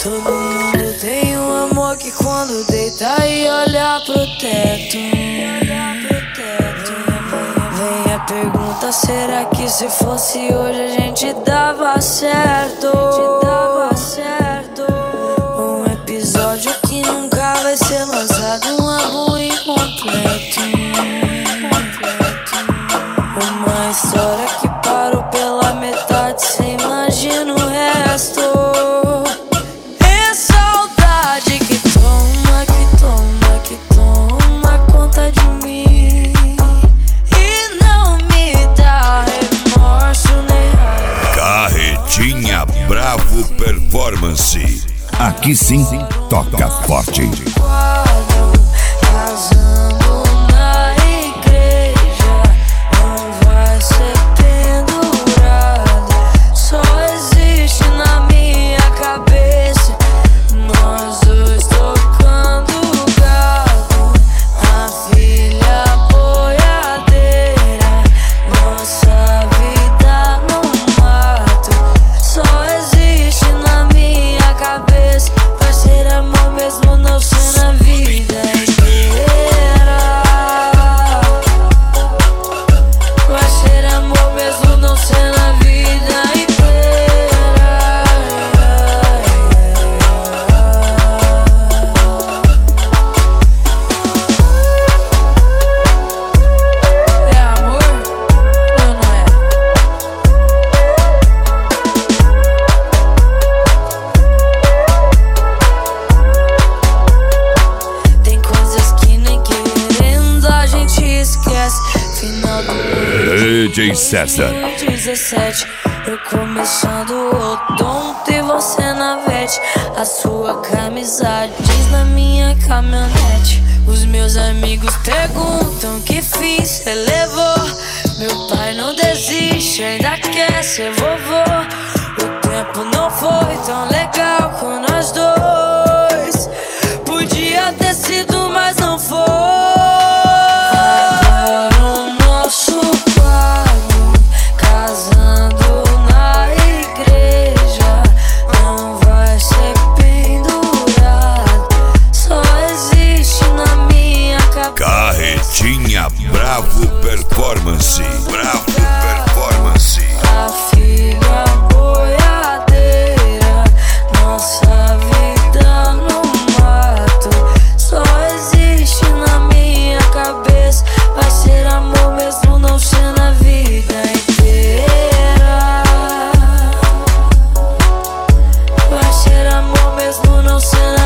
Todo mundo tem um amor que quando deita e olha pro teto. Vem a pergunta, será que se fosse hoje a gente dava certo? Um episódio que nunca vai ser lançado, um álbum incompleto. Uma história que parou pela metade, cê imagina o resto. É saudade que toma conta de mim e não me dá remorso nem raiva. Carretinha Bravo Performance. Aqui sim, toca forte. Casando na igreja, não vai ser pendurado. Só existe na minha cabeça nós dois tocando gado. A filha boiadeira, nossa vida no mato. Só existe na minha cabeça, vai ser amor mesmo não ser na vida inteira. Vai ser amor mesmo não ser na vida inteira. É amor ou não é? Tem coisas que nem querendo a gente esquece. Final do DJ César. 17, eu começando o odonto e você na vete. A sua camisa jeans na minha caminhonete. Os meus amigos perguntam que fiz, cê levou. Meu pai não desiste, ainda quer ser vovô. O tempo não foi tão legal com nós dois. Podia ter sido, mas não foi. Agora o nosso quadro, casando na igreja, não vai ser pendurado. Só existe na minha cabeça. Carretinha Bravo Performance. Bravo Performance. A filha boiadeira, nossa vida no mato. Só existe na minha cabeça, vai ser amor mesmo não ser na vida inteira. Vai ser amor mesmo não ser